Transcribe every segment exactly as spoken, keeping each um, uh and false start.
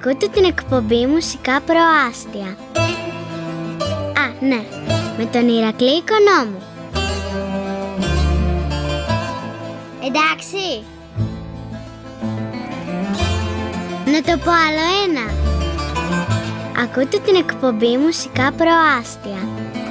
Ακούτε την εκπομπή Μουσικά Προάστια. Α, ναι, με τον Ηρακλή Οικονόμου. Εντάξει. Να το πω άλλο ένα. Ακούτε την εκπομπή Μουσικά Προάστια.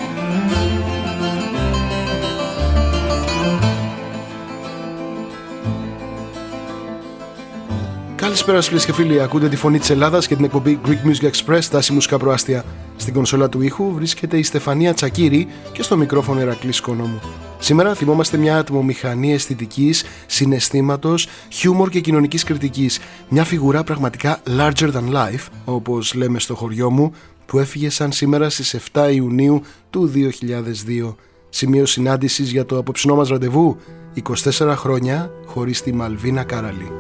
Καλησπέρα σας φίλες και φίλοι, ακούτε τη φωνή της Ελλάδας και την εκπομπή Greek Music Express, τάση μουσικά προάστια. Στην κονσόλα του ήχου βρίσκεται η Στεφανία Τσακύρη και στο μικρόφωνο Ηρακλής Οικονόμου. Σήμερα θυμόμαστε μια ατμομηχανή αισθητικής, συναισθήματος, χιούμορ και κοινωνικής κριτικής. Μια φιγουρά πραγματικά larger than life, όπως λέμε στο χωριό μου, που έφυγε σαν σήμερα στις επτά Ιουνίου του δύο χιλιάδες δύο. Σημείο συνάντησης για το απόψινό μας ραντεβού, είκοσι τέσσερα χρόνια χωρίς τη Μαλβίνα Κάραλη.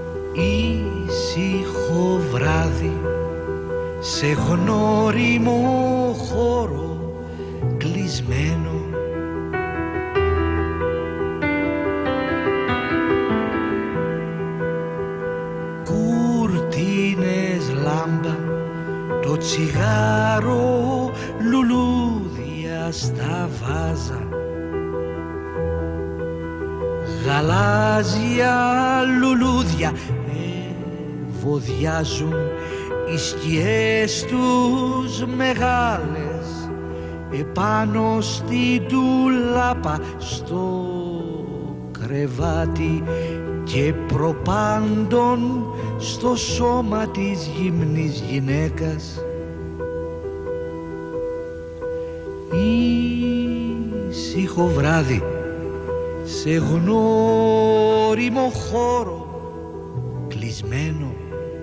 Ήσυχο βράδυ σε γνώριμο χώρο κλεισμένο, κουρτίνες λάμπα, το τσιγάρο λουλούδια στα βάζα, γαλάζια λουλούδια ευωδιάζουν οι σκιές τους μεγάλες επάνω στην τουλάπα στο κρεβάτι και προπάντων στο σώμα της γυμνής γυναίκας. Ήσυχο βράδυ σε γνώριμο χώρο κλεισμένο,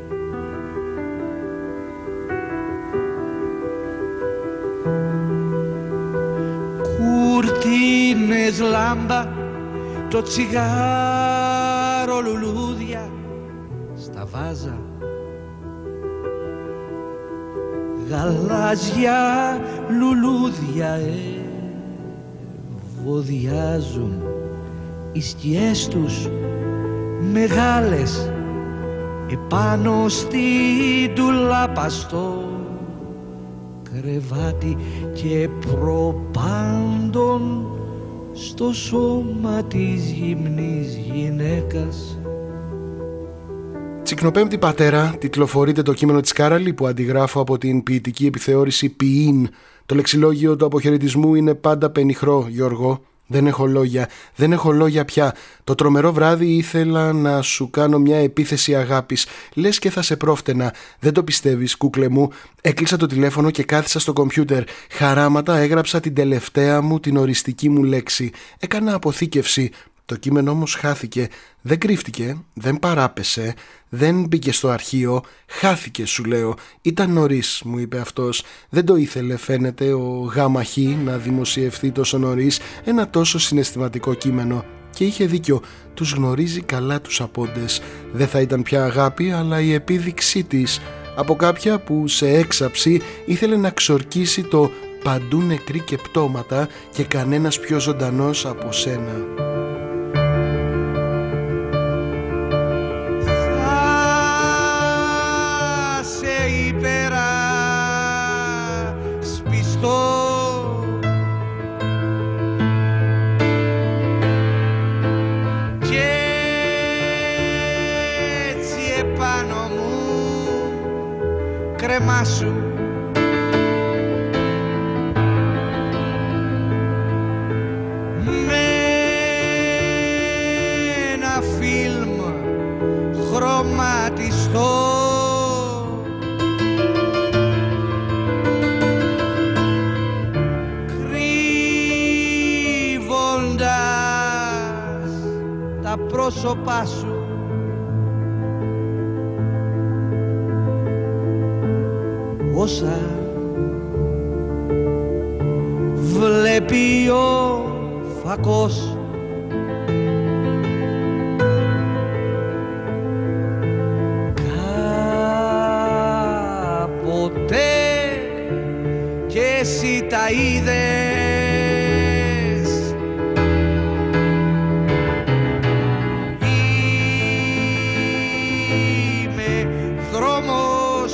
κουρτίνες λάμπα, το τσιγάρο λουλούδια στα βάζα, γαλάζια λουλούδια ευωδιάζουν οι σκιές τους μεγάλες επάνω στην τουλάπα στο κρεβάτι και προπάντων στο σώμα της γυμνής γυναίκας. Τσικνοπέμπτη πατέρα, τιτλοφορείται το κείμενο της Κάραλη που αντιγράφω από την ποιητική επιθεώρηση ποιήν. Το λεξιλόγιο του αποχαιρετισμού είναι πάντα πενιχρό, Γιώργο. Δεν έχω λόγια, δεν έχω λόγια πια. Το τρομερό βράδυ ήθελα να σου κάνω μια επίθεση αγάπης. Λες και θα σε πρόφτενα. Δεν το πιστεύεις, κούκλε μου. Έκλεισα το τηλέφωνο και κάθισα στο κομπιούτερ. Χαράματα έγραψα την τελευταία μου, την οριστική μου λέξη. Έκανα αποθήκευση. Το κείμενο όμως χάθηκε. Δεν κρύφτηκε, δεν παράπεσε, δεν μπήκε στο αρχείο. Χάθηκε, σου λέω. Ήταν νωρίς, μου είπε αυτός. Δεν το ήθελε, φαίνεται, ο ΓΧ να δημοσιευθεί τόσο νωρίς ένα τόσο συναισθηματικό κείμενο. Και είχε δίκιο. Τους γνωρίζει καλά τους απόντες. Δεν θα ήταν πια αγάπη, αλλά η επίδειξή της. Από κάποια που σε έξαψη ήθελε να ξορκίσει το παντού νεκροί και πτώματα και κανένας πιο ζωντανός από σένα. Και έτσι επάνω μου κρεμάσου με ένα φιλμ χρωματιστό. Πρόσωπά σου όσα βλέπει ο φακός, κάποτε και εσύ τα είδες. Είμαι δρόμος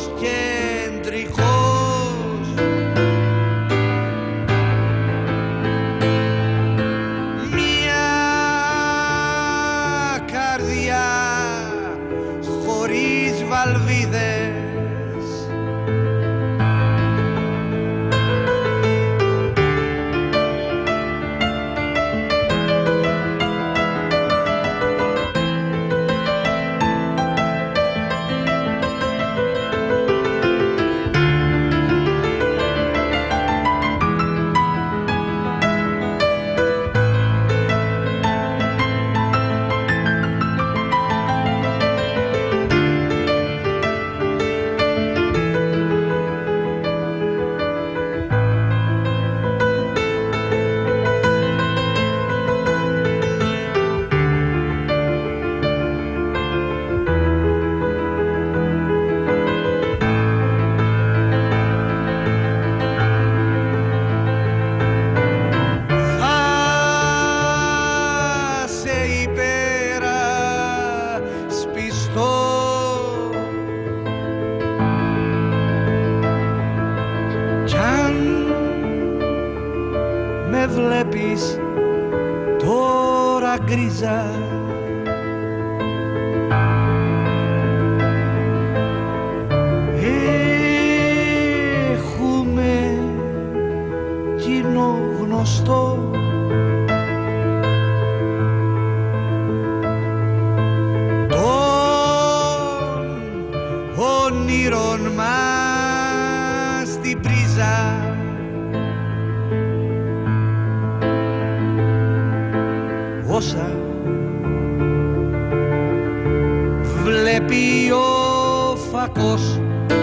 Κι αν με βλέπεις τώρα γκρίζα, έχουμε κοινό γνωστό, των όνειρων μας την πρίζα. Όσα βλέπει ο φακός,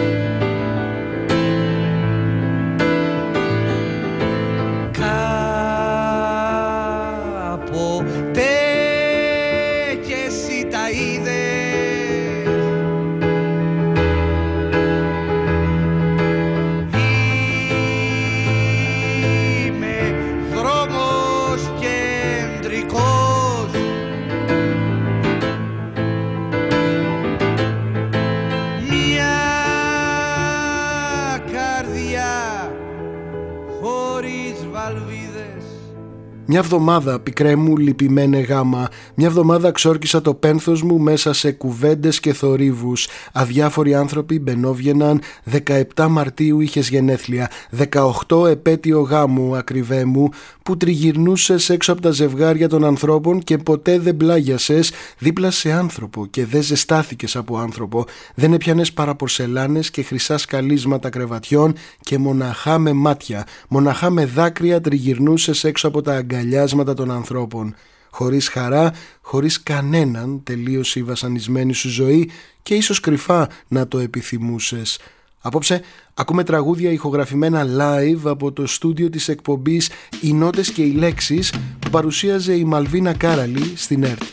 κάποτε κι εσύ τα είδες. Είμαι δρόμος κεντρικός, μια καρδιά χωρίς βαλβίδες. Μια βδομάδα, πικρέ μου, λυπημένε γάμα. Μια βδομάδα ξόρκισα το πένθος μου μέσα σε κουβέντες και θορύβους. Αδιάφοροι άνθρωποι μπαινόβγαιναν. δεκαεπτά Μαρτίου είχες γενέθλια. δεκαοκτώ επέτειο γάμου, ακριβέ μου, που τριγυρνούσες έξω από τα ζευγάρια των ανθρώπων και ποτέ δεν πλάγιασες δίπλα σε άνθρωπο και δεν ζεστάθηκες από άνθρωπο. Δεν έπιανες παραπορσελάνες και χρυσά σκαλίσματα κρεβατιών και μοναχά με μάτια, μοναχά με δάκρυα τριγυρνούσες έξω από τα αγκαλιάσματα των ανθρώπων. Χωρίς χαρά, χωρίς κανέναν, τελείωσε η βασανισμένη σου ζωή και ίσως κρυφά να το επιθυμούσες. Απόψε ακούμε τραγούδια ηχογραφημένα live από το στούντιο της εκπομπής «Οι Νότες και οι Λέξεις» που παρουσίαζε η Μαλβίνα Κάραλη στην ΕΡΤ.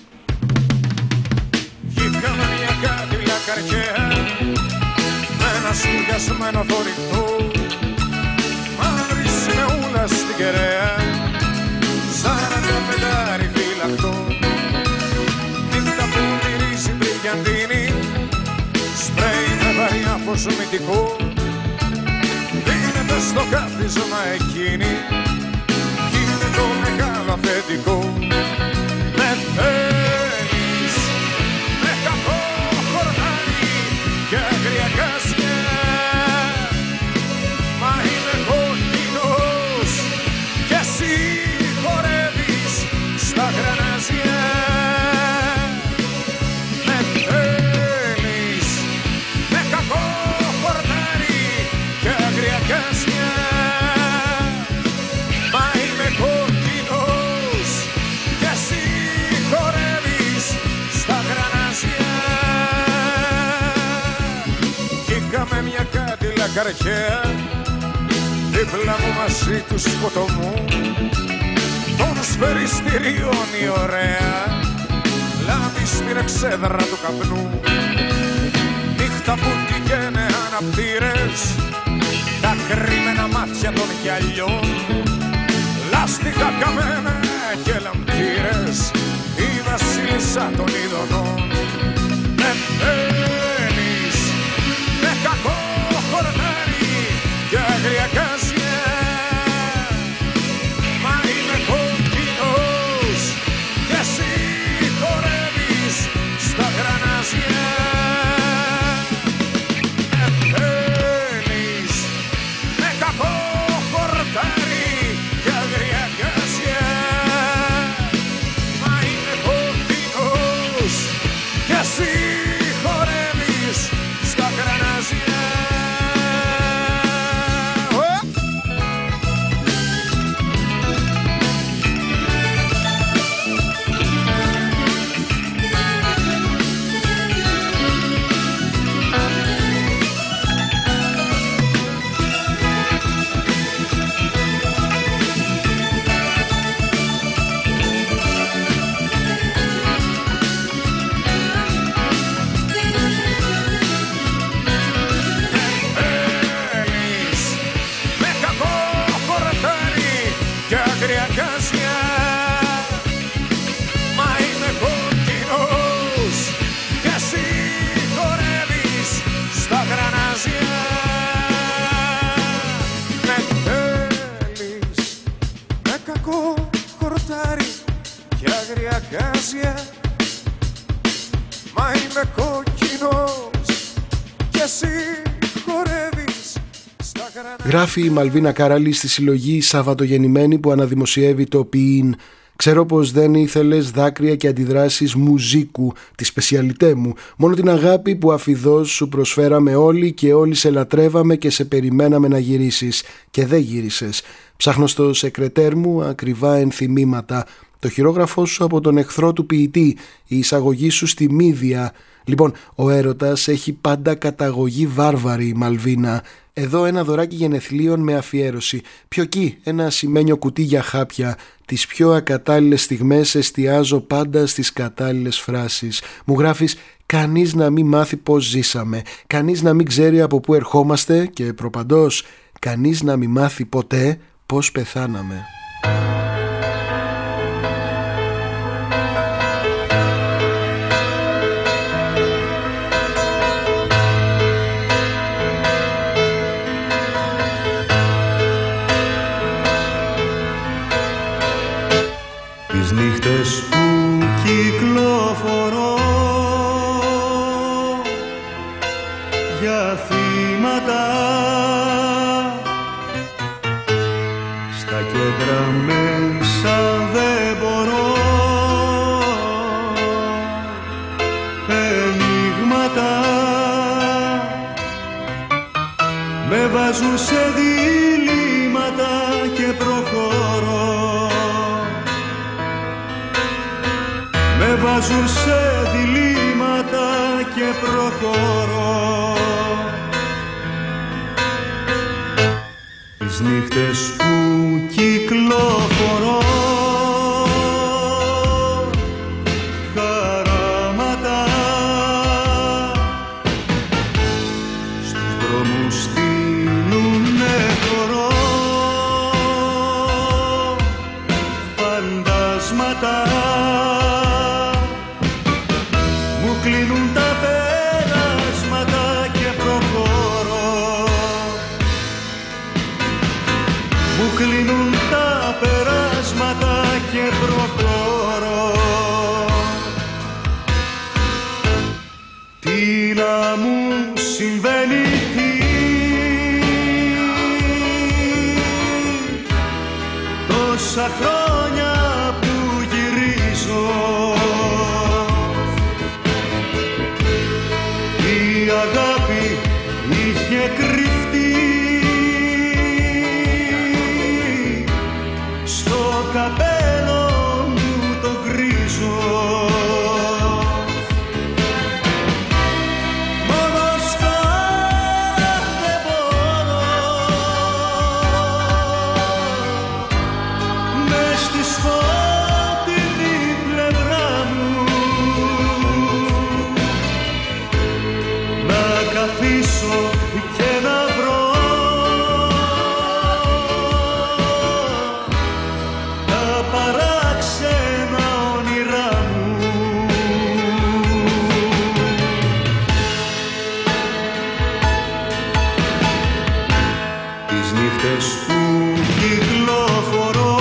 Βγήκαμε μια κάτυλα καρκαία με ένα σουριασμένο θωρηκτό, μαύρη σημεούλα στην κεραία, σαράντα πεντάρι φυλακτό, νύχτα που μυρίζει μπριγιαντίνη, σπρέι με βαριά φωσμητικό, δίνεται στο κάθισμα εκείνη, γίνεται το μεγάλο αφεντικό. Με θέλεις, με κακό χορτάρι και αγρία κάσια, μα είμαι κόκκινος κι εσύ χορεύεις στα γρανάζια. Με θέλεις, με κακό χορτάρι και αγρία κάσια, μα είμαι κόκκινος κι εσύ χορεύεις στα γρανάζια. Βγήκαμε μια κάτυλα καρχαία, δίπλα μου μαζί του σκοτωμού, των σφαιριστηρίων η ωραία λάμπει στην εξέδρα του καπνού. Νύχτα που τυχαίνε αναπτήρες, τα κρυμμένα μάτια των γυαλιών, λάστιχα καμένα και λαμπτήρες, η βασίλισσα των ειδονών. Με θέλεις, με κακό χορτάρι και αγρία κάσια, μα είμαι κόκκινος κι εσύ χορεύεις στα γρανάζια. Με θέλεις, με κακό χορτάρι και αγρία κάσια, μα είμαι κόκκινος κι εσύ χορεύεις στα γρανάζια. άγρια γκάζια. Μα είμαι κόκκινος και εσύ χορεύεις στα γρανάζια. Γράφει η Μαλβίνα Κάραλη στη συλλογή Σαββατογεννημένη που αναδημοσιεύει το Ποιήν. Ξέρω πως δεν ήθελες δάκρυα και αντιδράσεις μουζίκου, τη σπεσιαλιτέ μου, μόνο την αγάπη που αφιδώς σου προσφέραμε όλοι και όλοι σε λατρεύαμε και σε περιμέναμε να γυρίσεις και δεν γύρισες. Ψάχνω στο σεκρετέρ μου ακριβά ενθυμήματα, το χειρόγραφό σου από τον εχθρό του ποιητή, η εισαγωγή σου στη Μύδια. Λοιπόν, ο έρωτας έχει πάντα καταγωγή βάρβαρη, Μαλβίνα. Εδώ ένα δωράκι γενεθλίων με αφιέρωση. Πιο εκεί ένα ασημένιο κουτί για χάπια. Τις πιο ακατάλληλες στιγμές εστιάζω πάντα στις κατάλληλες φράσεις. Μου γράφεις κανείς να μην μάθει πώς ζήσαμε, κανείς να μην ξέρει από πού ερχόμαστε και προπαντός κανείς να μην μάθει ποτέ πώς πεθάναμε. Τις νύχτες που κυκλοφορώ για θύματα στα κέντρα μέσα δεν μπορώ, ενίγματα με βάζουν σε διλήμματα και προχωρώ. Με βάζουν σε διλήμματα και προχωρώ. Τις νύχτες που κυκλοφορώ χαράματα στους δρόμους στείλουνε χορό, φαντάσματα κλείνουν τα περάσματα και προχωρώ. Μου κλείνουν τα περάσματα και προχωρώ. Τι να μου συμβαίνει, τι τόσα χρόνια που γυρίζω. Η αγάπη είχε κρυφτεί στο καπέλο μου το γκρίζο. Μόνος τώρα δεν μπορώ μες στη σκότεινη πλευρά μου να καθίσω και να βρω τα παράξενα όνειρά μου. Τις νύχτες που κυκλοφορώ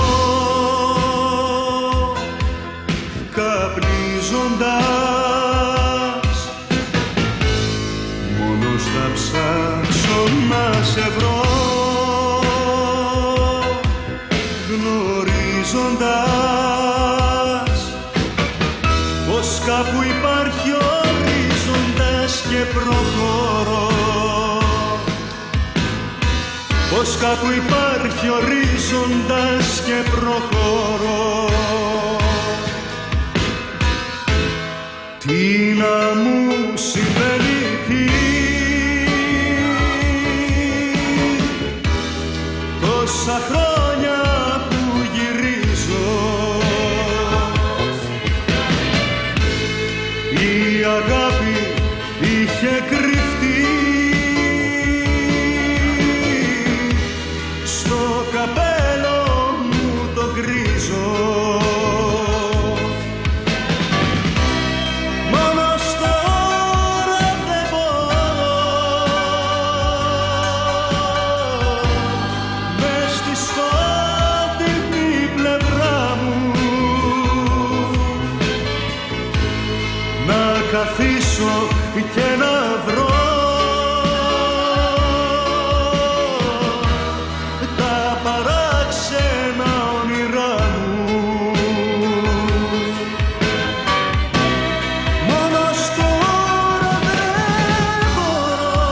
καπνίζοντας θα ψάξω να σε βρω, γνωρίζοντας πως κάπου υπάρχει ορίζοντας και προχωρώ, πως κάπου υπάρχει ορίζοντας και προχωρώ. Τι να μου συμβαίνει, τι τόσα χρόνια που γυρίζω. Η αγάπη είχε κρυφτεί στο καπέλο μου το γκρίζο. Μόνος τώρα δεν μπορώ μες στη σκότεινη καθίσω και να βρω τα παράξενα όνειρά μου. Μόνος τώρα δεν μπορώ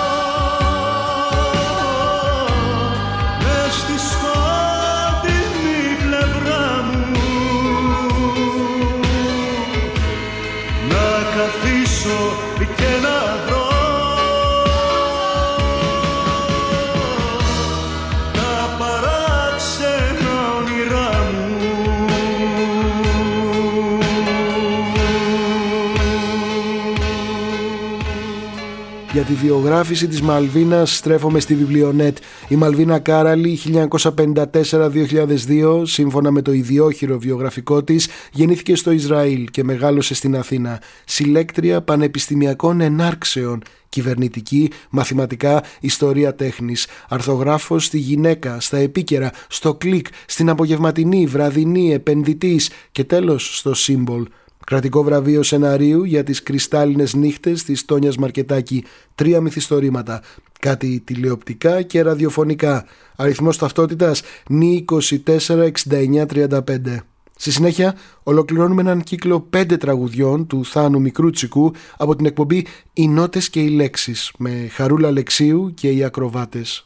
μες στη σκοτεινή πλευρά μου να καθίσω και να βρω τα παράξενα όνειρά μου. Για τη βιογράφηση της Μαλβίνας στρέφομαι στη βιβλιονέτ. Η Μαλβίνα Κάραλη χίλια εννιακόσια πενήντα τέσσερα με δύο χιλιάδες δύο, σύμφωνα με το ιδιόχειρο βιογραφικό της, γεννήθηκε στο Ισραήλ και μεγάλωσε στην Αθήνα. Συλλέκτρια πανεπιστημιακών ενάρξεων, κυβερνητική, μαθηματικά, ιστορία τέχνης. Αρθογράφος στη Γυναίκα, στα Επίκαιρα, στο Κλικ, στην Απογευματινή, Βραδινή, Επενδυτής και τέλος στο Σύμπολ. Κρατικό βραβείο σεναρίου για τις κρυστάλλινες νύχτες της Τόνιας Μαρκετάκη. Τρία μυθιστορήματα, κάτι τηλεοπτικά και ραδιοφωνικά. Αριθμός ταυτότητας νι είκοσι τέσσερα εξήντα εννιά τριάντα πέντε. Στη συνέχεια ολοκληρώνουμε έναν κύκλο πέντε τραγουδιών του Θάνου Μικρούτσικου από την εκπομπή «Οι Νότες και οι Λέξεις» με Χαρούλα Αλεξίου και οι Ακροβάτες.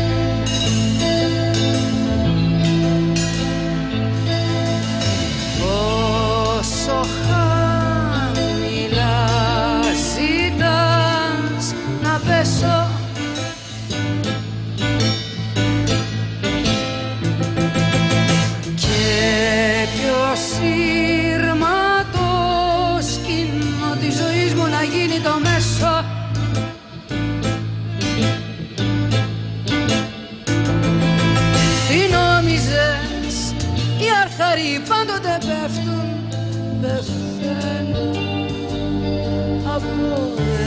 Πάντοτε πέφτουν, πεθαίνουν από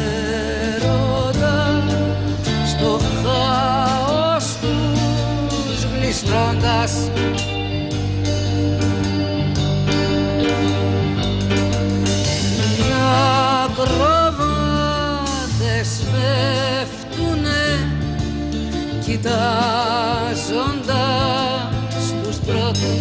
έρωτα στο χάος τους γλιστρώντας. Οι ακροβάτες πέφτουνε κοιτάζοντας τους πρώτους.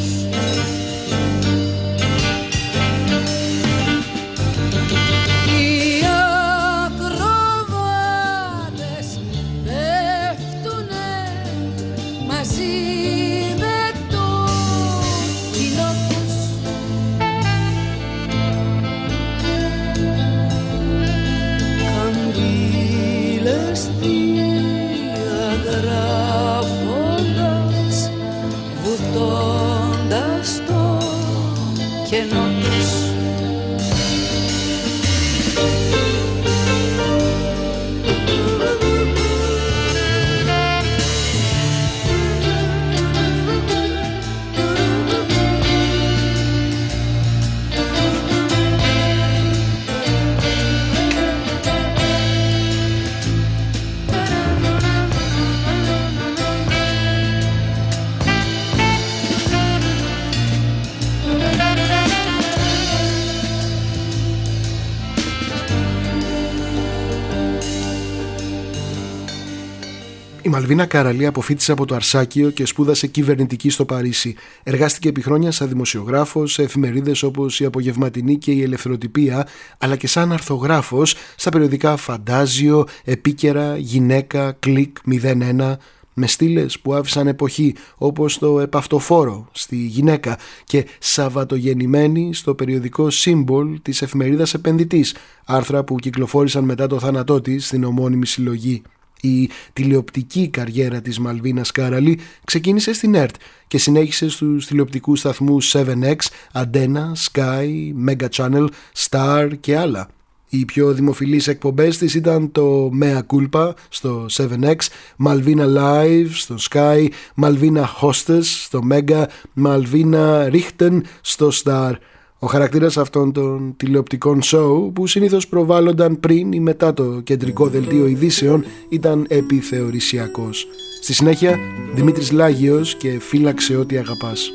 Η Μαλβίνα Κάραλη αποφοίτησε από το Αρσάκιο και σπούδασε κυβερνητική στο Παρίσι. Εργάστηκε επί χρόνια σαν δημοσιογράφος σε εφημερίδες όπως η Απογευματινή και η Ελευθεροτυπία, αλλά και σαν αρθογράφος στα περιοδικά Φαντάζιο, Επίκαιρα, Γυναίκα, Κλικ, μηδέν ένα, με στήλες που άφησαν εποχή όπως το Επαυτοφόρο στη Γυναίκα και Σαββατογεννημένη στο περιοδικό Σύμπολ της εφημερίδας Επενδυτής, άρθρα που κυκλοφόρησαν μετά το θάνατό της στην ομώνυμη συλλογή. Η τηλεοπτική καριέρα της Μαλβίνας Κάραλη ξεκίνησε στην ΕΡΤ και συνέχισε στους τηλεοπτικούς σταθμούς σέβεν εξ, Αντένα, Sky, Mega Channel, Star και άλλα. Οι πιο δημοφιλείς εκπομπές της ήταν το Mea Culpa στο σέβεν εξ, Malvina Live στο Sky, Malvina Hostess στο Mega, Malvina Richten στο Star. Ο χαρακτήρας αυτών των τηλεοπτικών show, που συνήθως προβάλλονταν πριν ή μετά το κεντρικό δελτίο ειδήσεων, ήταν επιθεωρησιακός. Στη συνέχεια, Δημήτρης Λάγιος και «Φύλαξε ό,τι αγαπάς».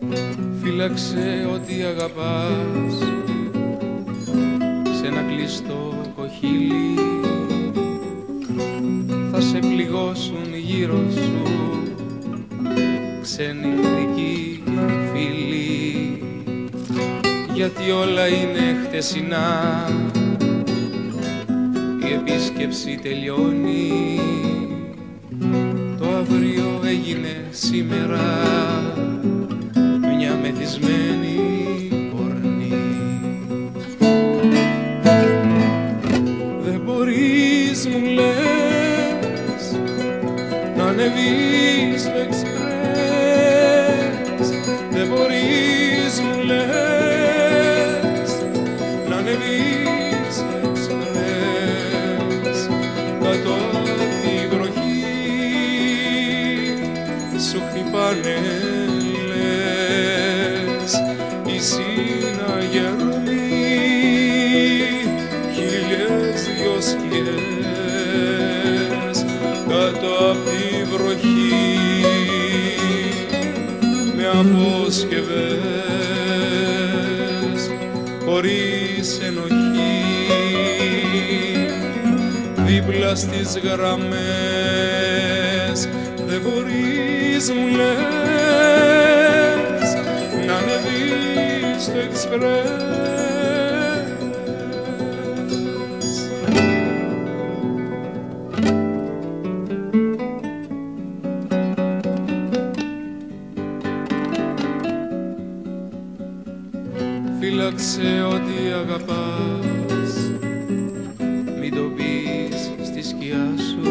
Φύλαξε ότι αγαπάς σε ένα κλειστό κοχύλι, θα σε πληγώσουν γύρω σου ξένοι δικοί φίλοι, γιατί όλα είναι χτεσινά, η επίσκεψη τελειώνει, το αύριο έγινε σήμερα μια μεθυσμένη πορνή. Δεν μπορείς, μου λες, να ανεβείς το εξπρές, δεν μπορείς, μου λες, να ανεβείς το εξπρές, κάτω απ' τη βροχή σου χτυπάνε οι συναγερμοί, χίλιες δυο σκιές κάτω απ' τη βροχή, με αποσκευές χωρίς ενοχή, δίπλα στις γραμμές. Δεν μπορείς, μου λες, να ανεβείς το εξπρές. Φύλαξε ότι αγαπάς, μην το πεις στη σκιά σου,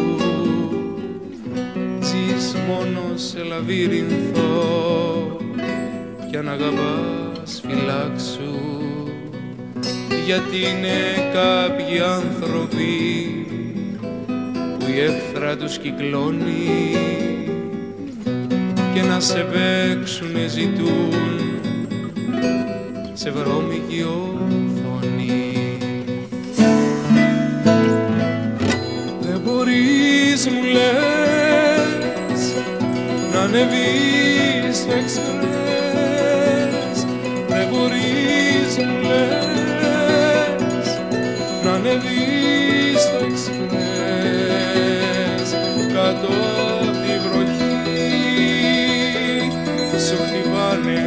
ζεις μόνο σε λαβύρινθο, κι αν αγαπάς φυλάξου, γιατί είναι κάποιοι άνθρωποι που η έχθρα τους κυκλώνει και να σε παίξουνε ζητούν σε βρώμικη οθόνη. Δεν μπορείς, μου λες, να ανεβείς το εξπρές, δεν μπορείς, μου λες, να ανεβείς το εξπρές, κάτω απ' τη βροχή σου χτυπάνε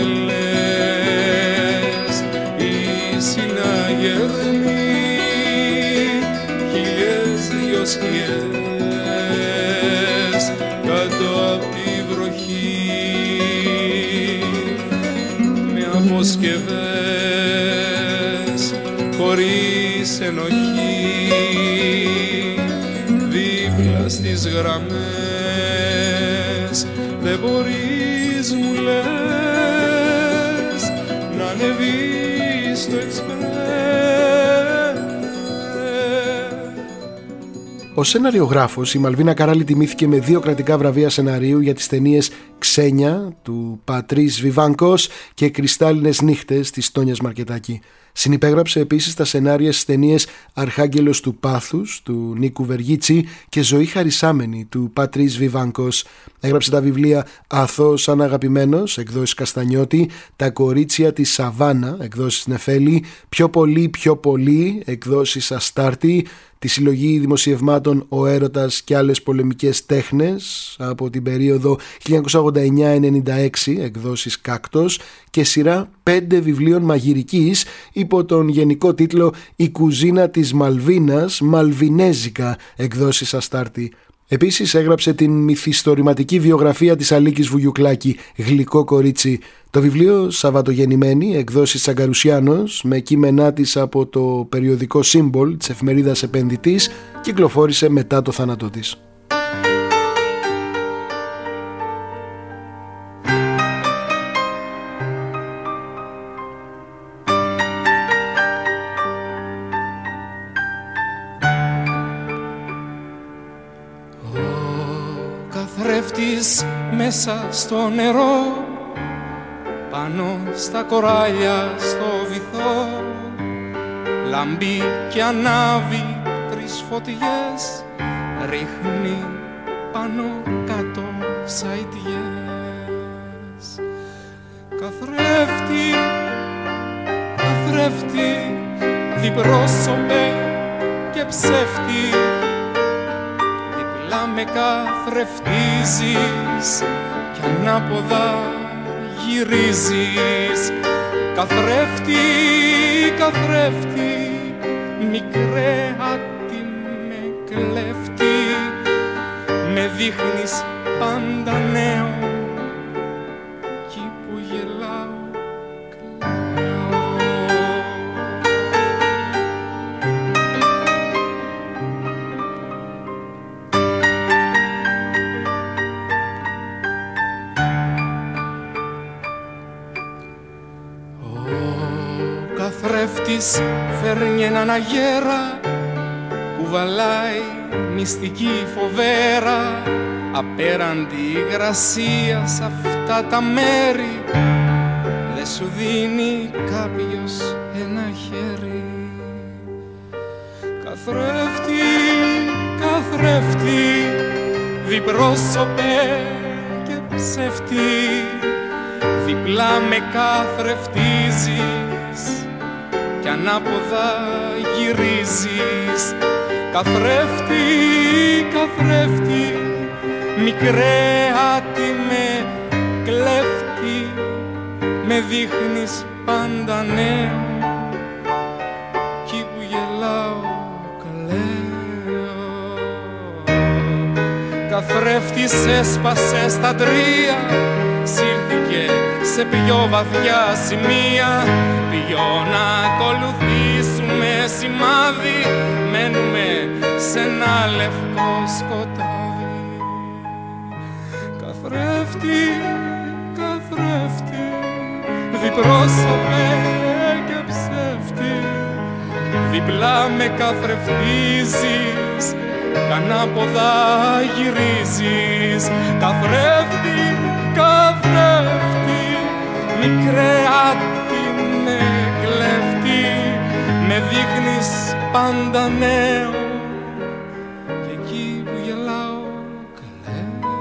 λες οι συναγερμοί, χίλιες δυο σκιές κάτω απ' τη βροχή, με αποσκευές χωρίς ενοχή, δίπλα στις γραμμές. Δεν μπορείς, μου λες, να ανεβείς το εξπρές. Ως σεναριογράφος, η Μαλβίνα Καράλη τιμήθηκε με δύο κρατικά βραβεία σεναρίου για τις ταινίες «Ξένια» του Πατρίς Βιβάνκος και «Κρυστάλλινες νύχτες» της Τόνιας Μαρκετάκη. Συνυπέγραψε επίσης τα σενάρια στις ταινίες «Αρχάγγελος του Πάθους» του Νίκου Βεργίτσι και «Ζωή χαρισάμενη» του Πατρίς Βιβάνκος. Έγραψε τα βιβλία «Αθώος σαν αγαπημένος» εκδόσεις Καστανιώτη, «Τα κορίτσια της Σαβάνα» εκδόσεις Νεφέλη, «Πιο πολύ, πιο πολύ» εκδόσεις Αστάρτη, τη συλλογή δημοσιευμάτων «Ο έρωτας και άλλες πολεμικές τέχνες» από την περίοδο χίλια εννιακόσια ογδόντα εννιά ενενήντα έξι εκδόσεις Κάκτος και σειρά πέντε βιβλίων μαγειρικής υπό τον γενικό τίτλο «Η κουζίνα της Μαλβίνας, Μαλβινέζικα» εκδόσεις Αστάρτη. Επίσης έγραψε την μυθιστορηματική βιογραφία της Αλίκης Βουγιουκλάκη «Γλυκό κορίτσι». Το βιβλίο «Σαββατογεννημένη» εκδόσεις Τσαγκαρουσιάνος με κείμενά της από το περιοδικό Σύμπολ της εφημερίδας Επενδυτής κυκλοφόρησε μετά το θάνατό της. Καθρέφτης μέσα στο νερό, πάνω στα κοράλια στο βυθό, λαμπεί και ανάβει τρεις φωτιές, ρίχνει πάνω κάτω σαϊτιές. Καθρέφτη, καθρέφτη, διπρόσωπε και ψεύτη, διπλά με καθρεφτίζεις κι ανάποδα γυρίζεις. Καθρέφτη, καθρέφτη, μικρέ άτι με κλέφτη, με δείχνεις πάντα νέο κι που γελάω κλαίω. Ο καθρέφτης φέρνει έναν αγέρα, κουβαλάει μυστική φοβέρα, απέραντη υγρασία σ' αυτά τα μέρη, δε σου δίνει κάποιος ένα χέρι. Καθρέφτη, καθρέφτη, διπρόσωπε και ψεύτη, διπλά με καθρεφτίζεις κι ανάποδα γυρίζεις. Καθρέφτη, καθρέφτη, μικρέ άτι με κλέφτη, με δείχνεις πάντα νέο κι που γελάω κλαίω. Καθρέφτης έσπασε στα τρία, σύρθηκε σε πιο βαθιά σημεία, ποιο να ακολουθήσουμε σημάδι, μένουμε σε ένα λευκό σκοτάδι. Καθρέφτη, καθρέφτη, διπρόσωπε και ψεύτη, διπλά με καθρεφτίζεις κι ανάποδα γυρίζεις. Καθρέφτη, καθρέφτη, μικρέ άτι με κλέφτη, με δείχνεις πάντα νέο και εκεί που γελάω κλαίω.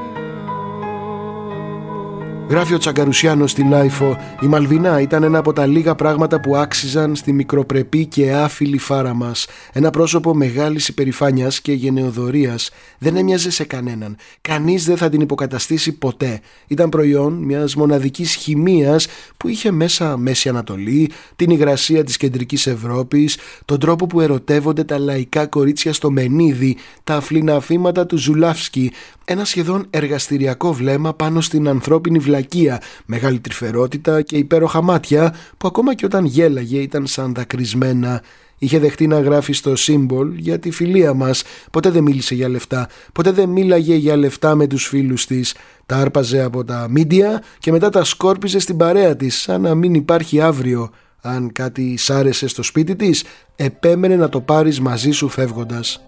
Γράφει ο Τσαγκαρουσιάνος στη Λάιφο, η Μαλβινά ήταν ένα από τα λίγα πράγματα που άξιζαν στη μικροπρεπή και άφιλη φάρα μας. Ένα πρόσωπο μεγάλης υπερηφάνειας και γενεοδορίας. Δεν έμοιαζε σε κανέναν. Κανείς δεν θα την υποκαταστήσει ποτέ. Ήταν προϊόν μιας μοναδικής χημείας που είχε μέσα Μέση Ανατολή, την υγρασία της κεντρικής Ευρώπης, τον τρόπο που ερωτεύονται τα λαϊκά κορίτσια στο Μενίδη, τα αφλίνα αφήματα του Ζουλάφσκι, ένα σχεδόν εργαστηριακό βλέμμα πάνω στην ανθρώπινη βλακεία, μεγάλη τρυφερότητα και υπέροχα μάτια που ακόμα και όταν γέλαγε ήταν σαν δακρυσμένα. Είχε δεχτεί να γράφει στο Symbol για τη φιλία μας. Ποτέ δεν μίλησε για λεφτά. Ποτέ δεν μίλαγε για λεφτά με τους φίλους της. Τα άρπαζε από τα μίντια και μετά τα σκόρπιζε στην παρέα της, σαν να μην υπάρχει αύριο. Αν κάτι σ' άρεσε στο σπίτι της, επέμενε να το πάρεις μαζί σου φεύγοντας.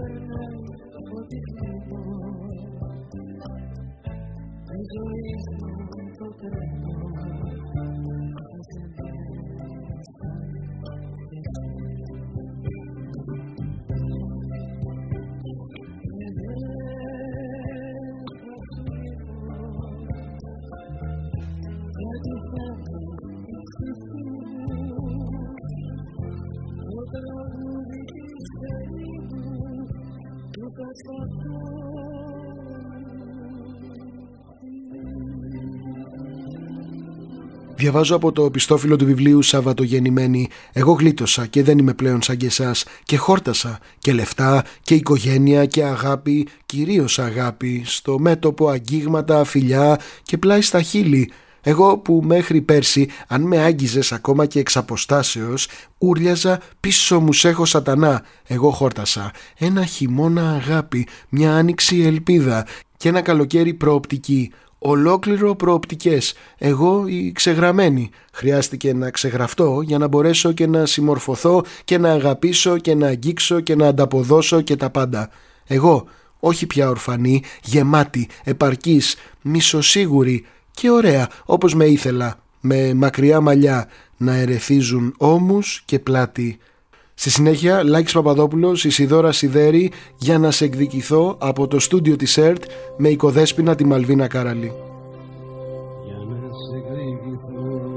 Διαβάζω από το πιστόφυλλο του βιβλίου Σαββατογεννημένη. Εγώ γλίτωσα και δεν είμαι πλέον σαν και εσάς. Και χόρτασα και λεφτά και οικογένεια και αγάπη, κυρίως αγάπη, στο μέτωπο αγγίγματα, φιλιά και πλάι στα χείλη. Εγώ που μέχρι πέρσι, αν με άγγιζες ακόμα και εξ αποστάσεως, ούρλιαζα πίσω μου σ' έχω σατανά. Εγώ χόρτασα. Ένα χειμώνα αγάπη, μια άνοιξη ελπίδα και ένα καλοκαίρι προοπτική. Ολόκληρο προοπτικές. Εγώ η ξεγραμμένη. Χρειάστηκε να ξεγραφτώ για να μπορέσω και να συμμορφωθώ και να αγαπήσω και να αγγίξω και να ανταποδώσω και τα πάντα. Εγώ, όχι πια ορφανή, γεμάτη, επαρκής, μισοσίγουρη και ωραία όπως με ήθελα, με μακριά μαλλιά να ερεθίζουν ώμους και πλάτη. Στη συνέχεια, Λάκης Παπαδόπουλος, Ισιδώρα Σιδέρη, για να σε εκδικηθώ από το στούντιο της ΕΡΤ με οικοδέσποινα τη Μαλβίνα Κάραλη. Για να σε εκδικηθώ,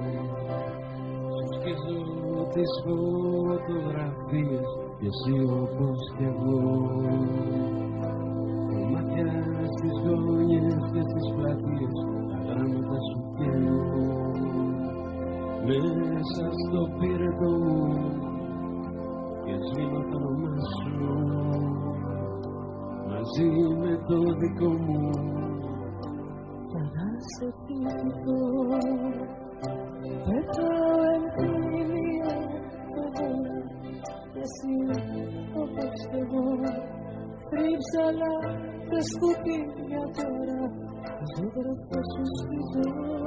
σκίζω τις φωτογραφίες και εσύ όπως κι εγώ. Μάτια στις γωνιές και στις πλατείες, τα γράμματα σου καίνω. Μέσα στο πύρετο μου και σβήνω το όνομά σου μαζί με το δικό μου. Για να σε θυμηθώ, πετάω εμφήνια αγώνα και εσύ όπως εγώ. Τρίψαλα τα σκουπίδια τώρα, ζωγραφιά σου σπιτώ.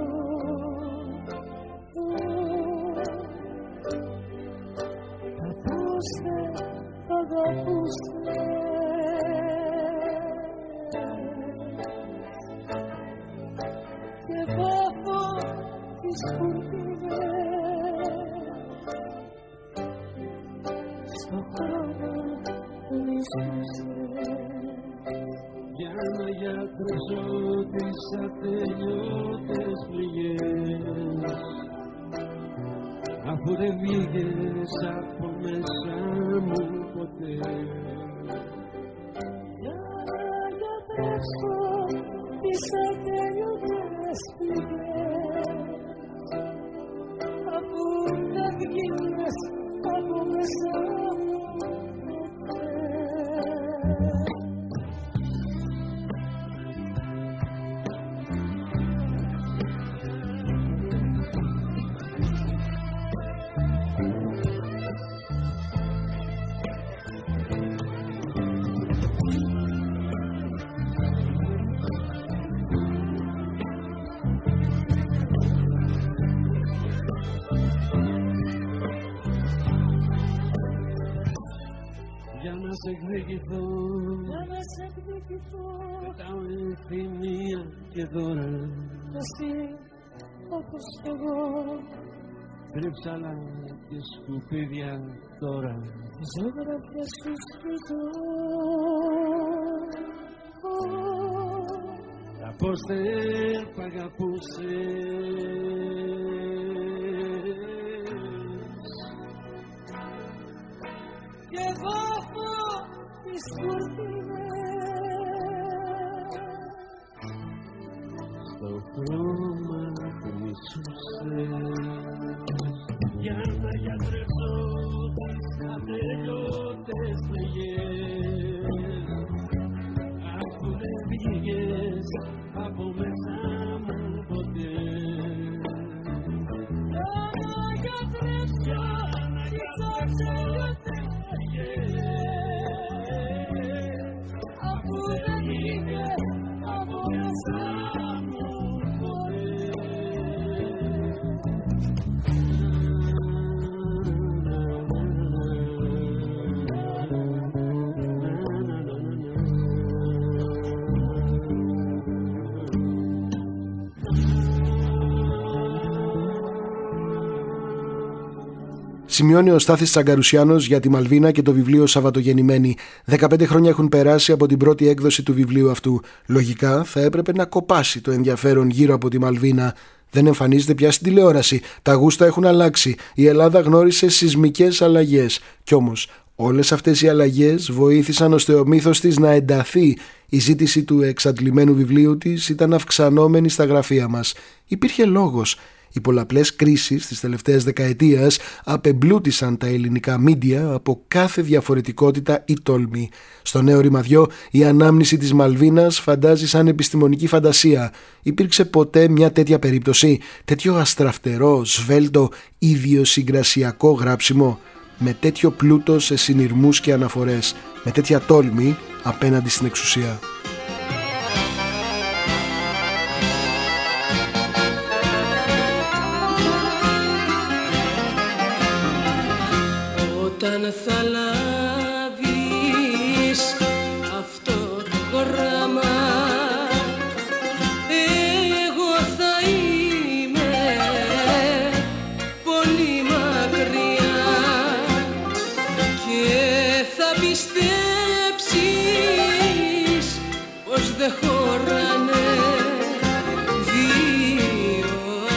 Αγαπούσε, αγαπούσε και βάφω τις κουρτίνες στο χρόνο που μισούσες. Για να γιατρέψω τις ατελειώτες πληγές, αφού δεν βγήκες από μέσα μου ποτέ. Για να γιατρέψω τις ατελειώτες πληγές, αφού δεν βγήκες από μέσα μου ποτέ. Σε εκδικηθώ, για να σε εκδικηθώ, πετάω ευθυμία και δώρα, εσύ όπως κι εγώ. Τρίψαλα και σκουπίδια τώρα, ζωγραφιά σου σπιτώ. Τα πώς δεν π' αγαπούσες και βάφω τις κουρτίνες στο χρώμα που μισούσες. Για να γιατρέψω τις ατελειώτες πληγές, αφού δεν βγήκες από μέσα μου ποτέ. Για να γιατρέψω τις ατελειώτες πληγές, αφού δεν βγήκες από μέσα μου ποτέ. Σημειώνει ο Στάθης Τσαγκαρουσιάνος για τη Μαλβίνα και το βιβλίο Σαββατογεννημένη. δεκαπέντε χρόνια έχουν περάσει από την πρώτη έκδοση του βιβλίου αυτού. Λογικά θα έπρεπε να κοπάσει το ενδιαφέρον γύρω από τη Μαλβίνα. Δεν εμφανίζεται πια στην τηλεόραση. Τα γούστα έχουν αλλάξει. Η Ελλάδα γνώρισε σεισμικές αλλαγές. Κι όμως όλες αυτές οι αλλαγές βοήθησαν ώστε ο μύθος της να ενταθεί. Η ζήτηση του εξαντλημένου βιβλίου της ήταν αυξανόμενη στα γραφεία μας. Υπήρχε λόγος. Οι πολλαπλές κρίσεις της τελευταίας δεκαετίας απεμπλούτησαν τα ελληνικά μίντια από κάθε διαφορετικότητα ή τόλμη. Στο νέο ρημαδιό η ανάμνηση της Μαλβίνας φαντάζει σαν επιστημονική φαντασία. Υπήρξε ποτέ μια τέτοια περίπτωση, τέτοιο αστραφτερό, σβέλτο, ιδιοσυγκρασιακό γράψιμο, με τέτοιο πλούτο σε συνειρμούς και αναφορές, με τέτοια τόλμη απέναντι στην εξουσία? Όταν θα λάβεις αυτό το γράμμα, εγώ θα είμαι πολύ μακριά και θα πιστέψεις πως δεν χωράνε δύο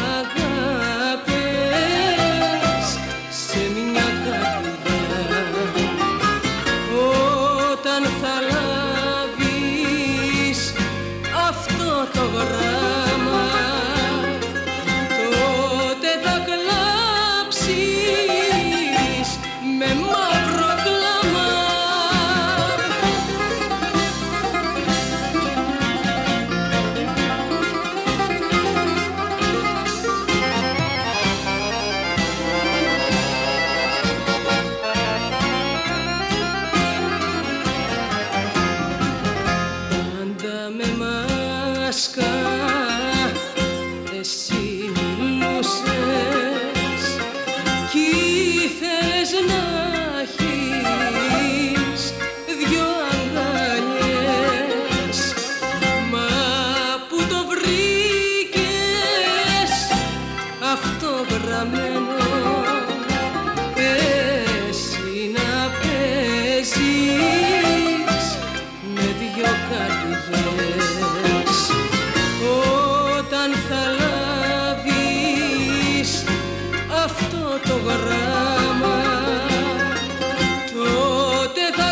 αγάπες σε μια καρδιά. Όταν θα λάβεις αυτό το γράμμα, τότε θα κλάψεις με μαύρο κλάμα. Πάντα με μάσκα εσύ μιλούσες κι ήθελες να έχεις δυο αγκαλιές, μα που το βρήκες αυτό γραμμένο, εσύ να παίζεις με δυο καρδιές. Όταν θα λάβεις αυτό το γράμμα, τότε θα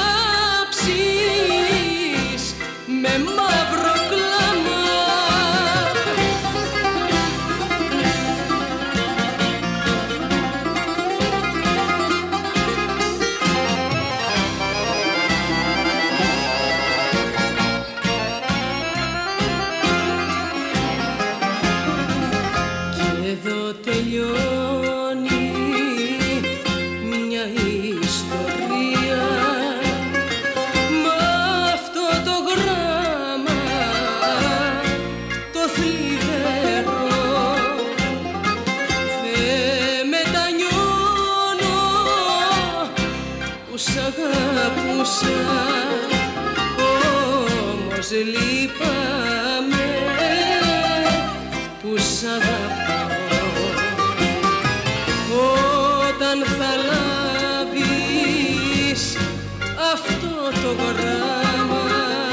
κλάψεις με μαύρο κλάμα. Και εδώ τελειώνει μια ιστορία, μα αυτό το γράμμα το θλιβερό δεν μετανιώνω που σ' αγαπούσα, όμως λείπαμε που σ' αγαπώ. Όταν θα λάβεις αυτό το γράμμα,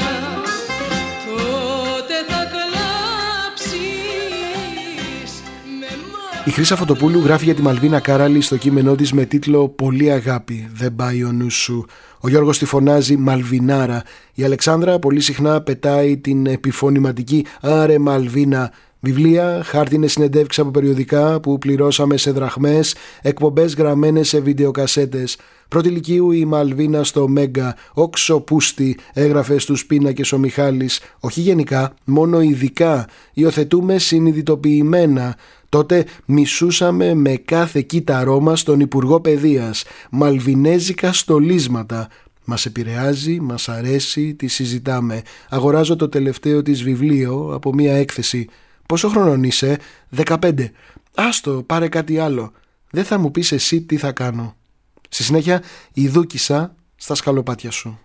τότε θα κλάψεις με μαύρο. Η Χρύσα Φωτοπούλου γράφει για τη Μαλβίνα Κάραλη στο κείμενό της με τίτλο «Πολύ αγάπη, δεν πάει ο νους σου». Ο Γιώργος τη φωνάζει Μαλβινάρα. Η Αλεξάνδρα πολύ συχνά πετάει την επιφωνηματική «Άρε Μαλβίνα». Βιβλία, χάρτινες συνεντεύξεις από περιοδικά που πληρώσαμε σε δραχμές, εκπομπές γραμμένες σε βιντεοκασέτες. Πρώτη λυκείου η Μαλβίνα στο Μέγκα, όξο πούστη, έγραφε στους πίνακες ο Μιχάλης. Όχι γενικά, μόνο ειδικά. Υιοθετούμε συνειδητοποιημένα. Τότε μισούσαμε με κάθε κύτταρό μας τον Υπουργό Παιδείας. Μαλβινέζικα στολίσματα. Μας επηρεάζει, μας αρέσει, τη συζητάμε. Αγοράζω το τελευταίο της βιβλίο από μία έκθεση. Πόσο χρονών είσαι? δεκαπέντε. Άστο, πάρε κάτι άλλο. Δεν θα μου πεις εσύ τι θα κάνω. Στη συνέχεια η Δούκισσα στα σκαλοπάτια σου.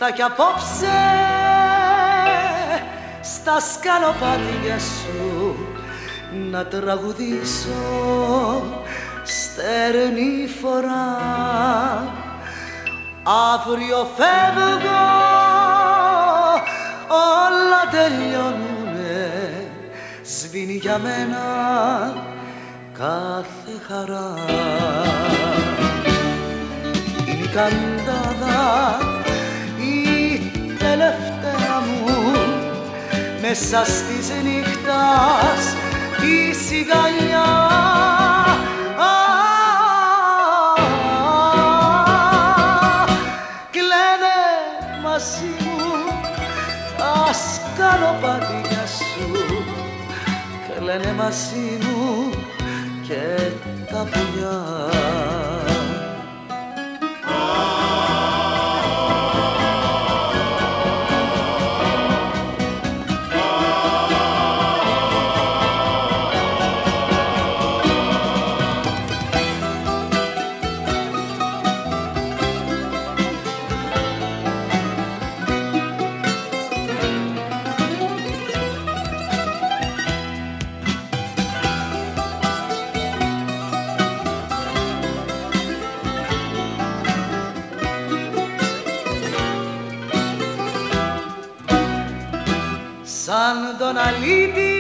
Ήρθα κι απόψε στα σκαλοπάτια σου να τραγουδήσω στερνή φορά. Αύριο φεύγω, όλα τελειώνουνε, σβήνει για μένα κάθε χαρά. Είναι η καντάδα η τελευταία μου, μέσα στις νύχτας η σιγανιά. Κλαίνε μαζί μου τα σκαλοπάτια σου, κλαίνε μαζί μου και τα πουλιά. Σαν τον αλήτη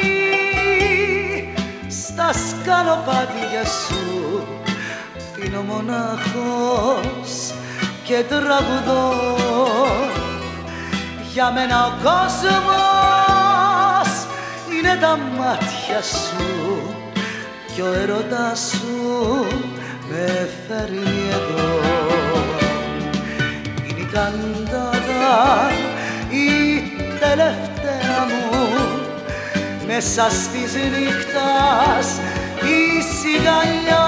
στα σκαλοπάτια σου πίνω μονάχος και τραγουδώ. Για μένα ο κόσμος είναι τα μάτια σου κι ο έρωτας σου με φέρνει εδώ. Είναι η καντάδα η τελευταία μου, μέσα στις νύχτας η σιγανιά.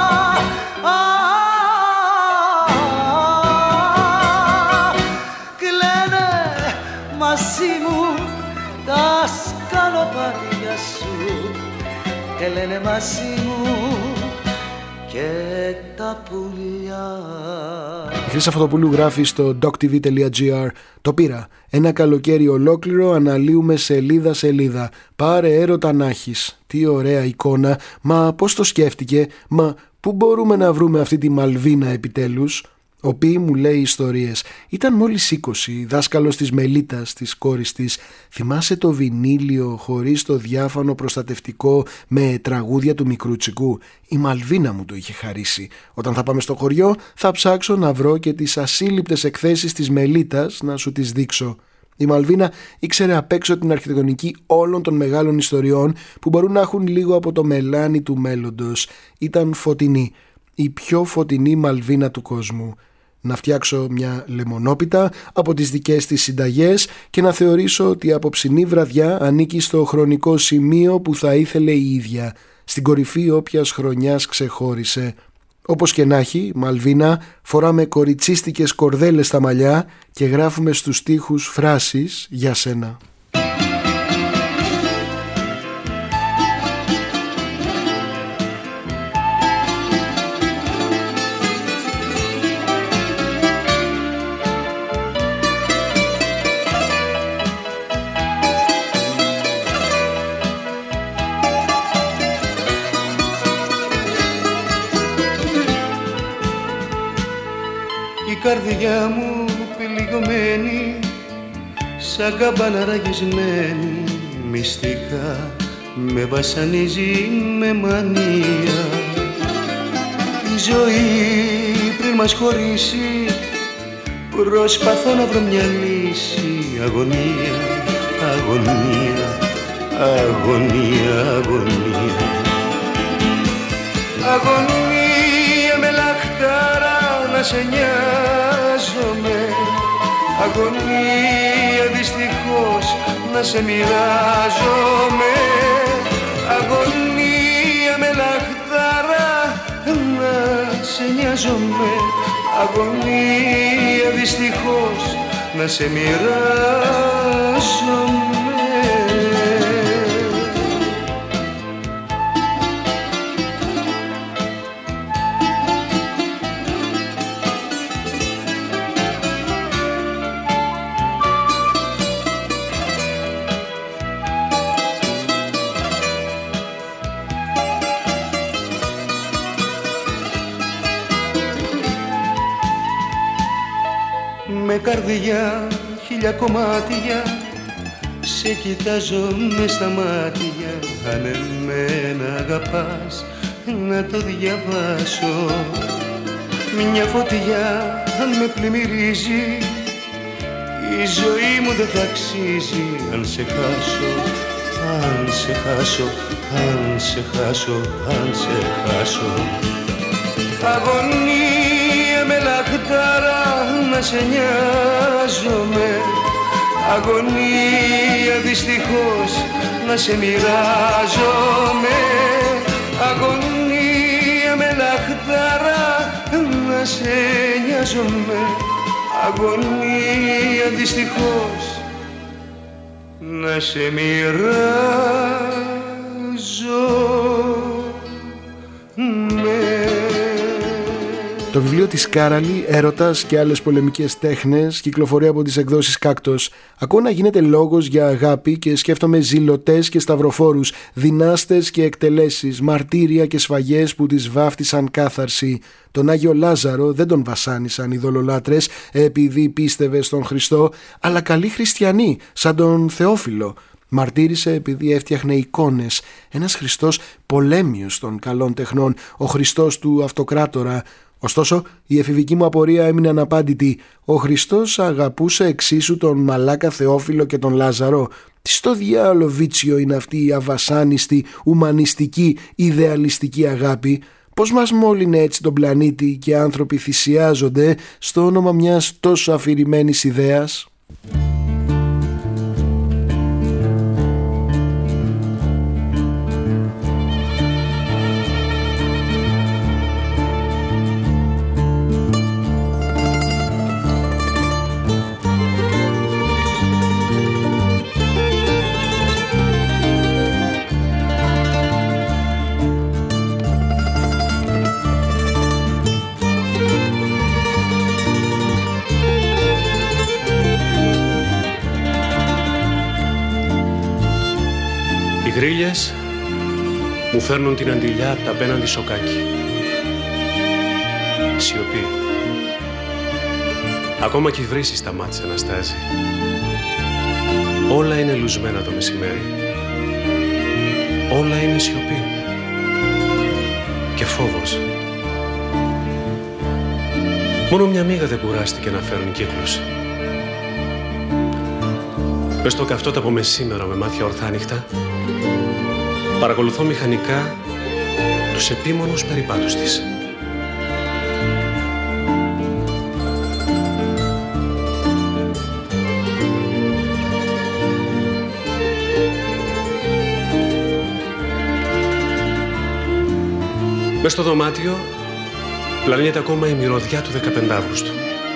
Κλαίνε μαζί μου τα σκαλοπάτια σου, κλαίνε μαζί μου και τα πουλιά. Η Χρύσα Φωτοπούλου γράφει στο doctv τελεία gr: το πήρα. Ένα καλοκαίρι ολόκληρο αναλύουμε σελίδα σελίδα. Πάρε έρωτα να έχεις. Τι ωραία εικόνα. Μα πώς το σκέφτηκε. Μα πού μπορούμε να βρούμε αυτή τη Μαλβίνα επιτέλους. Ο Πι μου λέει ιστορίες. Ήταν μόλις είκοσι, δάσκαλος της Μελίτας, της κόρης της. Θυμάσαι το βινίλιο χωρίς το διάφανο προστατευτικό με τραγούδια του Μικρούτσικου. Η Μαλβίνα μου το είχε χαρίσει. Όταν θα πάμε στο χωριό θα ψάξω να βρω και τις ασύλληπτες εκθέσεις της Μελίτας να σου τις δείξω. Η Μαλβίνα ήξερε απ' έξω την αρχιτεκτονική όλων των μεγάλων ιστοριών που μπορούν να έχουν λίγο από το μελάνι του μέλλοντος. Ήταν φωτεινή. Η πιο φωτεινή Μαλβίνα του κόσμου. Να φτιάξω μια λεμονόπιτα από τις δικές της συνταγές και να θεωρήσω ότι η απόψινή βραδιά ανήκει στο χρονικό σημείο που θα ήθελε η ίδια, στην κορυφή όποιας χρονιάς ξεχώρισε. Όπως και να έχει, Μαλβίνα, φοράμε κοριτσίστικες κορδέλες στα μαλλιά και γράφουμε στους στίχους φράσεις για σένα. Η καρδιά μου πυλιγμένη, σαν καμπάνα ραγισμένη, μυστικά με βασανίζει με μανία. Η ζωή πριν μας χωρίσει, προσπαθώ να βρω μια λύση. Αγωνία, αγωνία, αγωνία, αγωνία. Αγωνία με λαχτάρα να σε νοιάζομαι, αγωνία δυστυχώς να σε μοιράζομαι, αγωνία με λαχτάρα να σε νοιάζομαι, αγωνία δυστυχώς να σε μοιράζομαι. με καρδιά χίλια κομμάτια σε κοιτάζω μες στα μάτια. Αν εμένα αγαπάς να το διαβάσω. Μια φωτιά αν με πλημμυρίζει η ζωή μου δεν θα αξίζει. Αν σε χάσω, αν σε χάσω, αν σε χάσω, αν σε χάσω. Αγωνία με λαχτάρα να σε νοιάζομαι. Αγωνία δυστυχώς να σε μοιράζομαι. Αγωνία με λαχτάρα να σε νοιάζομαι. Αγωνία δυστυχώς να σε μοιράζομαι. Το βιβλίο της Κάραλη, «Έρωτας και άλλες πολεμικές τέχνες», κυκλοφορεί από τις εκδόσεις Κάκτος. Ακούω να γίνεται λόγος για αγάπη και σκέφτομαι ζηλωτές και σταυροφόρους, δυνάστες και εκτελέσεις, μαρτύρια και σφαγές που τις βάφτισαν κάθαρση. Τον Άγιο Λάζαρο δεν τον βασάνισαν οι δολολάτρες επειδή πίστευε στον Χριστό, αλλά καλοί χριστιανοί, σαν τον Θεόφιλο. Μαρτύρησε επειδή έφτιαχνε εικόνες. Ένας Χριστός πολέμιος των καλών τεχνών, ο Χριστός του αυτοκράτορα. Ωστόσο, η εφηβική μου απορία έμεινε αναπάντητη. Ο Χριστός αγαπούσε εξίσου τον μαλάκα Θεόφιλο και τον Λάζαρο. Τι στο διάολο βίτσιο είναι αυτή η αβασάνιστη, ουμανιστική, ιδεαλιστική αγάπη? Πώς μας μόλυνε έτσι τον πλανήτη και άνθρωποι θυσιάζονται στο όνομα μιας τόσο αφηρημένης ιδέας? Οι γρίλες μου φέρνουν την αντιλιά απ' τα απέναντι σοκάκι. Σιωπή. Ακόμα κι η βρύση σταμάτησε να στάζει. Όλα είναι λουσμένα το μεσημέρι. Όλα είναι σιωπή. Και φόβος. Μόνο μια μύγα δεν κουράστηκε να φέρουν κύκλους. Μες στο καυτότα από μεσήμερο με μάτια ορθάνυχτα, παρακολουθώ μηχανικά τους επίμονους περιπάτους της. Μες στο δωμάτιο πλανιέται ακόμα η μυρωδιά του δεκαπέντε Αυγούστου.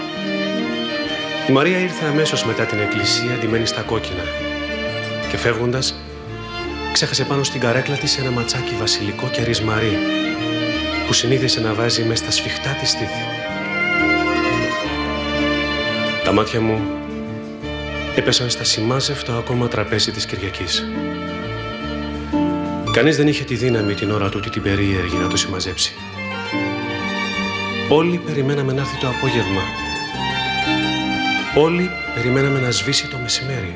Η Μαρία ήρθε αμέσως μετά την εκκλησία ντυμένη στα κόκκινα και φεύγοντας ξέχασε πάνω στην καρέκλα της ένα ματσάκι βασιλικό και ρισμαρί που συνήθισε να βάζει μες στα σφιχτά της στήθη. Τα μάτια μου έπεσαν στα σημάζευτο ακόμα τραπέζι της Κυριακής. Κανείς δεν είχε τη δύναμη την ώρα τούτη την περίεργη να το συμμαζέψει. Όλοι περιμέναμε να έρθει το απόγευμα. Όλοι περιμέναμε να σβήσει το μεσημέρι.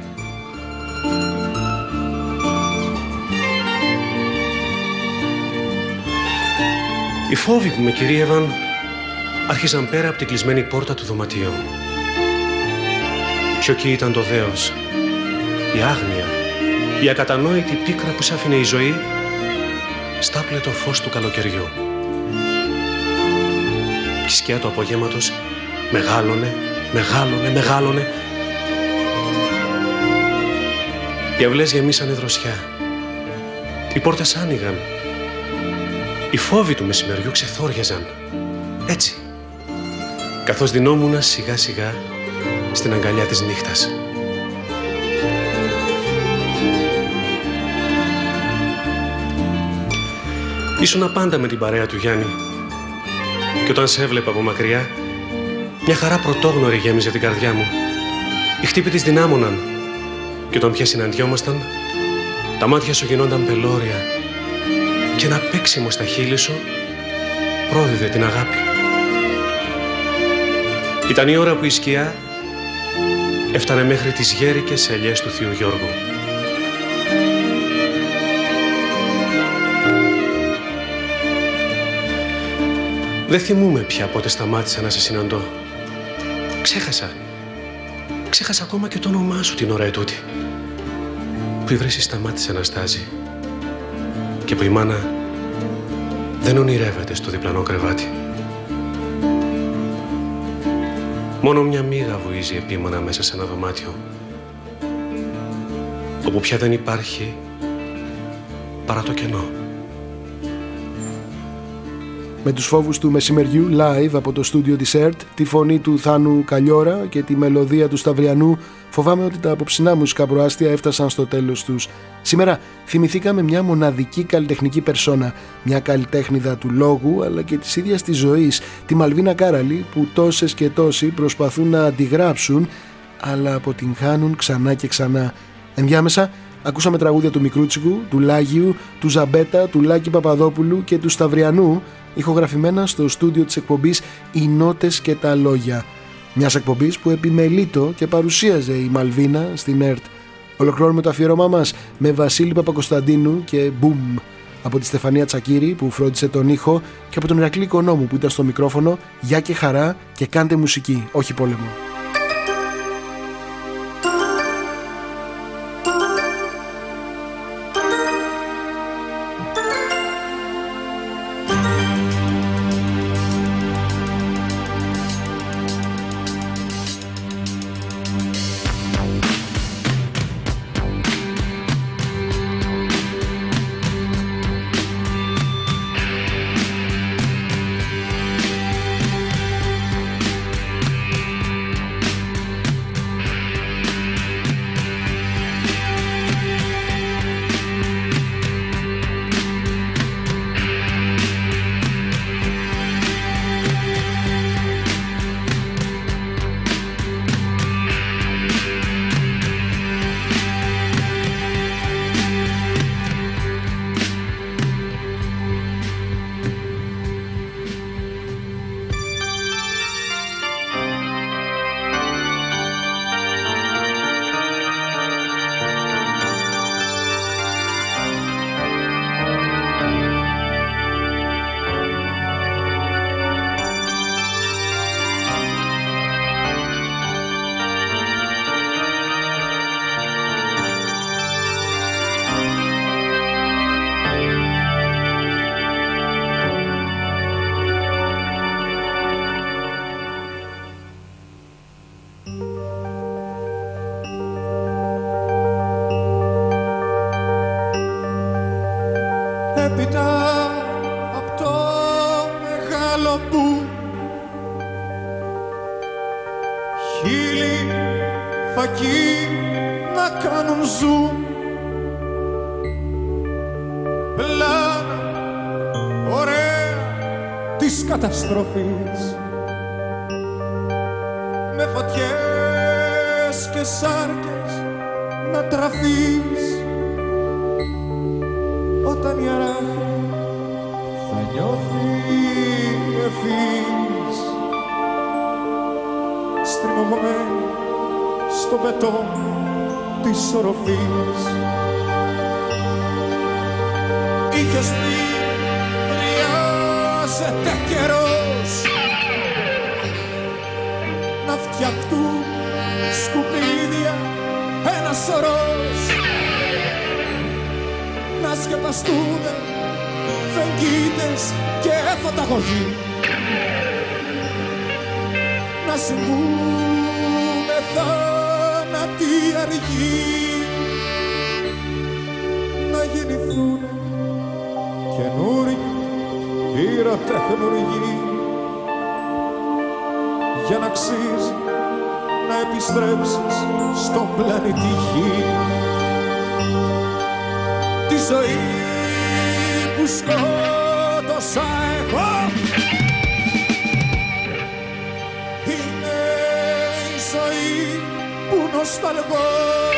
Οι φόβοι που με κυρίευαν άρχισαν πέρα από την κλεισμένη πόρτα του δωματίου. Πιο εκεί ήταν το δέος, η άγνοια, η ακατανόητη πίκρα που σ' άφηνε η ζωή στάπλε το φως του καλοκαιριού. Η σκιά του απογέματος μεγάλωνε, μεγάλωνε, μεγάλωνε. Οι αυλές γεμίσανε δροσιά. Οι πόρτες άνοιγαν. Οι φόβοι του μεσημεριού ξεθόριαζαν. Έτσι, καθώς δινόμουνα σιγά σιγά στην αγκαλιά της νύχτας. Ήσουνα πάντα με την παρέα του Γιάννη και όταν σε έβλεπα από μακριά μια χαρά πρωτόγνωρη γέμιζε την καρδιά μου. Οι χτύποι της δυνάμωναν και όταν πια συναντιόμασταν τα μάτια σου γινόνταν πελώρια και ένα παίξιμο στα χείλη σου πρόδιδε την αγάπη. Ήταν η ώρα που η σκιά έφτανε μέχρι τις γέρικες ελιές του Θείου Γιώργου. Δεν θυμούμαι πια πότε σταμάτησα να σε συναντώ. Ξέχασα. Ξέχασα ακόμα και το όνομά σου την ώρα ετούτη. Που η βρύση σταμάτησε να στάζει. Και που η μάνα δεν ονειρεύεται στο διπλανό κρεβάτι. Μόνο μια μύγα βουίζει επίμονα μέσα σε ένα δωμάτιο, όπου πια δεν υπάρχει παρά το κενό. Με τους φόβους του μεσημεριού live από το στούντιο της ΕΡΤ, τη φωνή του Θάνου Καλιώρα και τη μελωδία του Σταυριανού, φοβάμαι ότι τα απόψινά μουσικά προάστια έφτασαν στο τέλος τους. Σήμερα θυμηθήκαμε μια μοναδική καλλιτεχνική περσόνα, μια καλλιτέχνηδα του λόγου αλλά και της ίδιας της ζωής, τη Μαλβίνα Κάραλη, που τόσες και τόσοι προσπαθούν να αντιγράψουν αλλά αποτυγχάνουν ξανά και ξανά. Ενδιάμεσα ακούσαμε τραγούδια του Μικρούτσικου, του Λάγιου, του Ζαμπέτα, του Λάκη Παπαδόπουλου και του Σταυριανού, ηχογραφημένα στο στούντιο της εκπομπής «Οι Νότες και τα Λόγια». Μιας εκπομπής που επιμελείτο και παρουσίαζε η Μαλβίνα στην ΕΡΤ. Ολοκληρώνουμε το αφιέρωμά μας με Βασίλη Παπακοσταντίνου και «Μπουμ» από τη Στεφανία Τσακύρη που φρόντισε τον ήχο και από τον Ηρακλή Οικονόμου που ήταν στο μικρόφωνο. Γεια και χαρά και κάντε μουσική, όχι πόλεμο. Καταστροφής με φωτιές και σάρκες να τραφείς όταν η αράχη θα νιώθει ευθύς στριμωγμένη στο πετό της οροφής. Είχες πει χρειάζεται καιρός να φτιαχτούν σκουπίδια ένα σωρός, να σκεπαστούνε φεγγίτες και φωταγωγοί, να συμβούνε θάνατοι αργοί, να γεννηθούν καινούριοι πυροτεχνουργοί, για να αξίζει να επιστρέψεις στον πλανήτη Γη. Τη ζωή που σκότωσα εγώ είναι η ζωή που νοσταλγώ.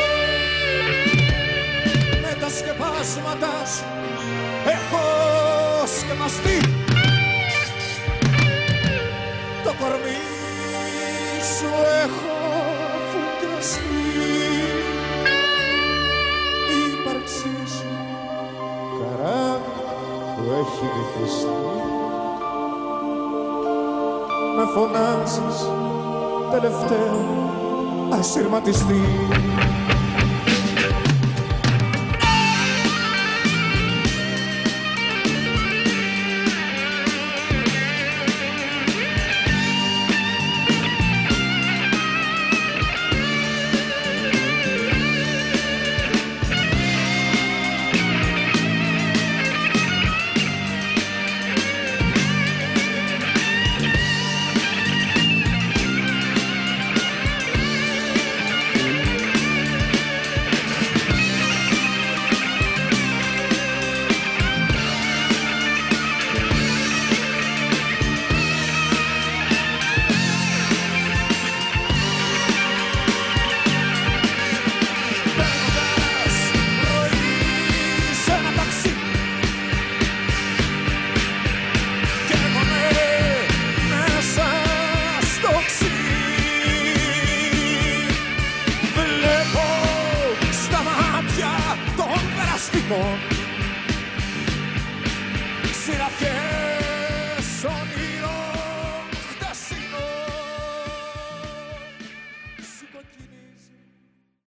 Με τα σκεπάσματα σου έχω σκεπαστεί, το κορμί σου έχω φουγκραστεί. με φωνάζεις τελευταίο ασυρματιστή.